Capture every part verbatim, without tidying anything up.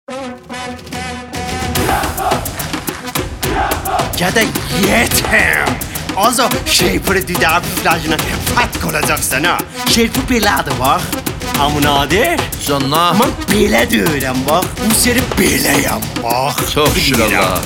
Gədə yeter. Azı şeypuri düdər püflajına fat olacaqsan ha. Şeypu belədir bax. Amunadir. Canna. Mən belə deyirəm bax. Bu seri beləyəm bax. Çox şükür Allah.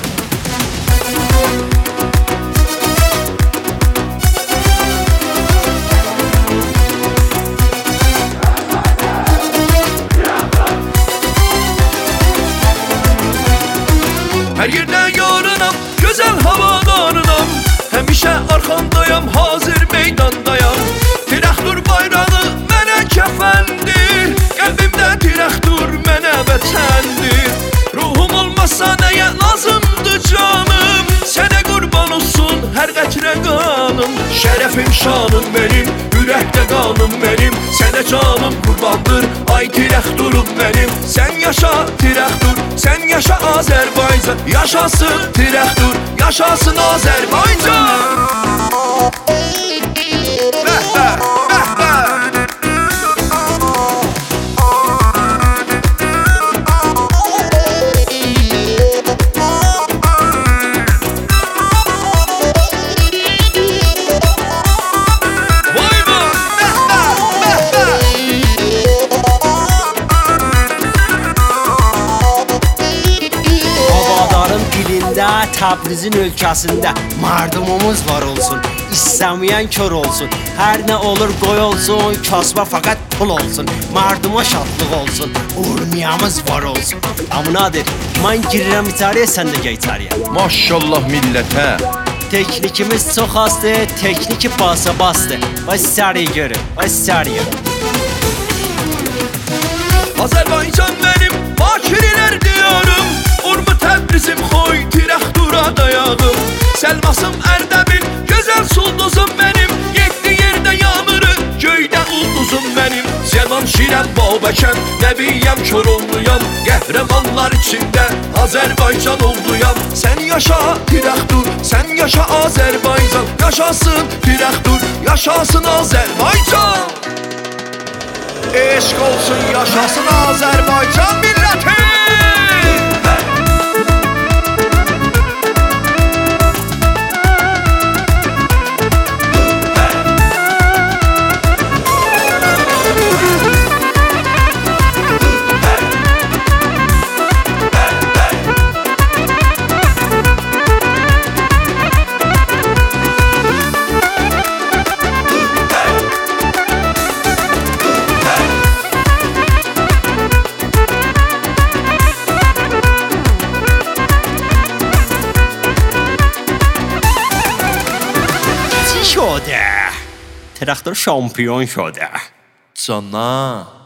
Hər yerdə yarınam, gözəl havadanınam. Həmişə arxandayam, hazır meydandayam. Tirəxtur bayrağı mənə kəfəndir. Qəlbimdə tirəxtur mənə vətəndir. Ruhum olmazsa nəyə lazımdır canım? Sənə qurban olsun hər qətrə qanım. Şərəfim, şanım mənim, ürəkdə qanım mənim. Sənə canım qurbandır, ay tirəxturum mənim. Sən yaşa tirəxtur, sən yaşa Azərbaycan. Yaşasın tirəxtur, yaşasın Azərbaycan. Bəh, bəh, bəh, bəh. Təbrizin ölkəsində mardumumuz var olsun. İstəməyən kör olsun. Hər nə olur qoy olsun. Kasba faqat pul olsun. Marduma şadlıq olsun. Urmiyamız var olsun. Amunadir, mən girirəm İtaliya, sən də gəl İtaliya. Maşallah millətə. Teknikimiz çox azdır, tekniki basa bastı. Baş sariyə görün, baş sariyə. Azərbaycan mənim, bakirlər diyorum. Urmu Təbrizim, xoy tirəxtura dayağım. Səlmasım Ərdəbil, gözəl sulduzum mənim. Yeddi yerdə yanırı, göydə ulduzum mənim. Zəman şirəm, babəkəm, nəbiyyəm, Koroğluyam. Qəhrəmanlar içində Azərbaycan oğluyam. Sən yaşa tirəxtur, sən yaşa Azərbaycan. Yaşasın tirəxtur, yaşasın Azərbaycan. Eşq olsun, yaşasın Azərbaycan milləti. شده ترختار شامپیون شده Canna.